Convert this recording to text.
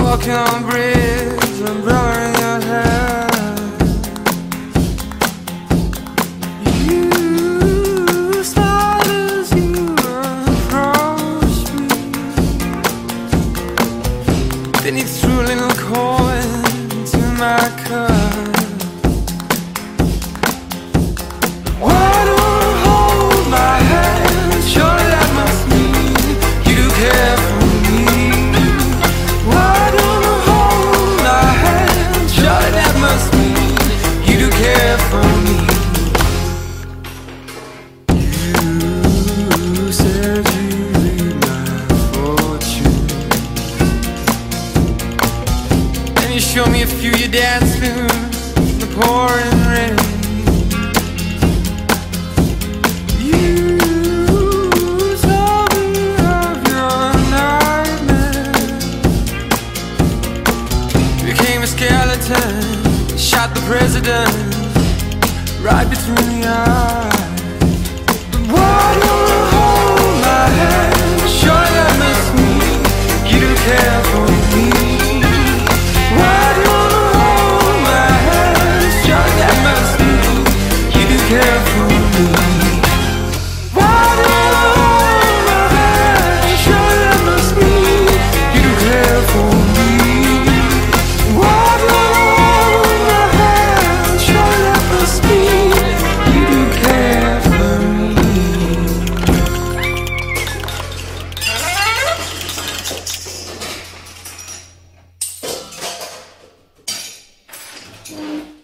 Walking on a bridge, umbrella in your hand. You smile as you approach me. Then you threw a little coin into my cup. Why don't you hold my hand? Surely that must mean you do care for me. Why don't you hold my hand? Surely that must mean you do care for me. You said you'd read my fortune, and you showed me a few of your dance moves in the pouring rain. Skeleton shot the president right between the eyes. But why don't you hold my hand? Surely that must mean you do care for me. Why don't you hold my hand? Surely that must mean you do care for me. Why don't you hold my hand? Surely that must mean you do care for me. Mm-hmm.